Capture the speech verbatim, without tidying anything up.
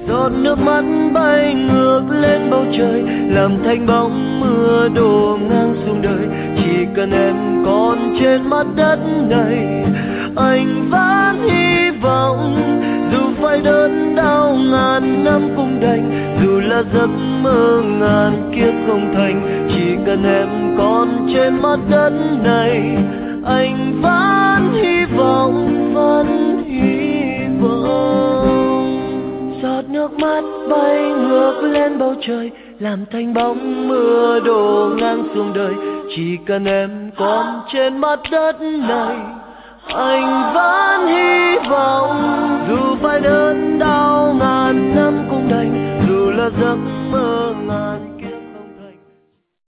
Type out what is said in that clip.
Giọt nước mắt bay ngược lên bầu trời, làm thành bóng mưa đổ ngang xuống đời. Chỉ cần em còn trên mặt đất này, anh vẫn hy vọng. Dù phải đớn đau ngàn năm cũng đành, dù là giấc mơ ngàn kiếp không thành. Chỉ cần em còn trên mặt đất này, anh vẫn hy vọng, vẫn hy vọng. Giọt nước mắt bay ngược lên bầu trời, làm thành bóng mưa đổ ngang xuống đời. Chỉ cần em còn trên mặt đất này, anh vẫn hy vọng. Dù phải đớn đau ngàn năm cũng đành, dù là giấc mơ ngàn